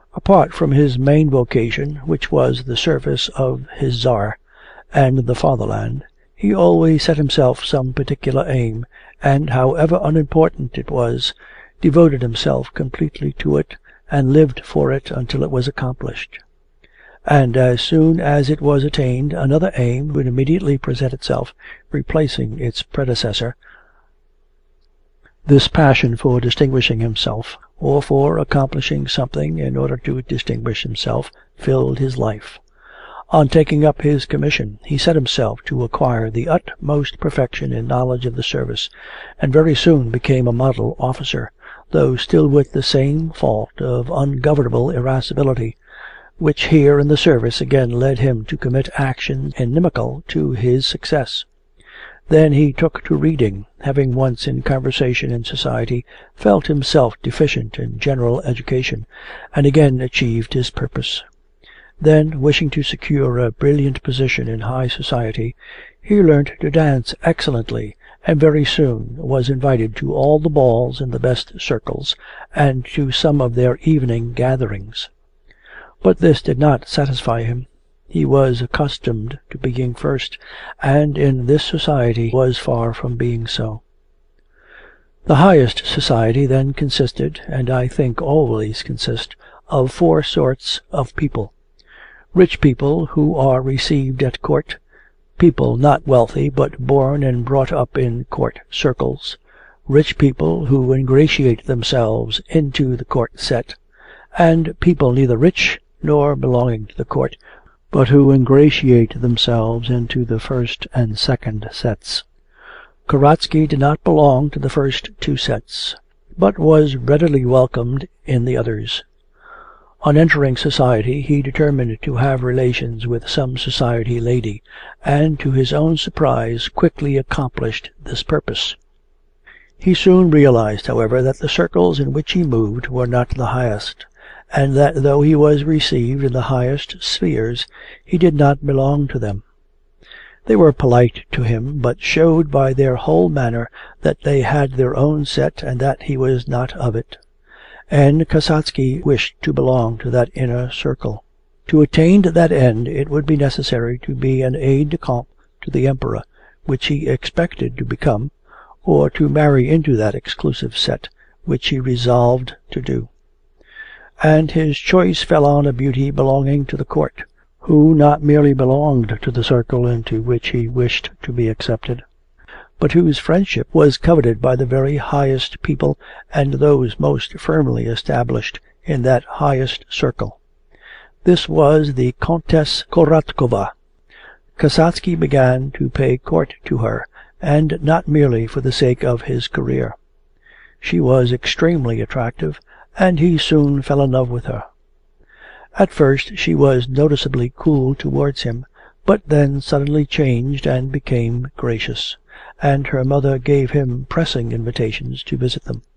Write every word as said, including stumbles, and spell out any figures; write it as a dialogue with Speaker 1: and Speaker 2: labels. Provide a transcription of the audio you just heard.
Speaker 1: Apart from his main vocation, which was the service of his Tsar and the Fatherland, he always set himself some particular aim, and, however unimportant it was, devoted himself completely to it, and lived for it until it was accomplished. And as soon as it was attained, another aim would immediately present itself, replacing its predecessor. This passion for distinguishing himself, or for accomplishing something in order to distinguish himself, filled his life. On taking up his commission, he set himself to acquire the utmost perfection in knowledge of the service, and very soon became a model officer, though still with the same fault of ungovernable irascibility, which here in the service again led him to commit actions inimical to his success. Then he took to reading, having once in conversation in society felt himself deficient in general education, and again achieved his purpose. Then, wishing to secure a brilliant position in high society, he learnt to dance excellently, and very soon was invited to all the balls in the best circles, and to some of their evening gatherings. But this did not satisfy him. He was accustomed to being first, and in this society was far from being so. The highest society then consisted, and I think always consist, of four sorts of people: rich people who are received at court, people not wealthy but born and brought up in court circles, rich people who ingratiate themselves into the court set, and people neither rich nor belonging to the court, but who ingratiate themselves into the first and second sets. Kasatsky did not belong to the first two sets, but was readily welcomed in the others. On entering society he determined to have relations with some society lady, and to his own surprise quickly accomplished this purpose. He soon realized, however, that the circles in which he moved were not the highest, and that though he was received in the highest spheres, he did not belong to them. They were polite to him, but showed by their whole manner that they had their own set and that he was not of it. And Kasatsky wished to belong to that inner circle. To attain that end it would be necessary to be an aide-de-camp to the Emperor, which he expected to become, or to marry into that exclusive set, which he resolved to do. And his choice fell on a beauty belonging to the court, who not merely belonged to the circle into which he wished to be accepted, but whose friendship was coveted by the very highest people and those most firmly established in that highest circle. This was the Countess Korotkova. Kasatsky began to pay court to her, and not merely for the sake of his career. She was extremely attractive, and he soon fell in love with her. At first she was noticeably cool towards him, but then suddenly changed and became gracious, and her mother gave him pressing invitations to visit them.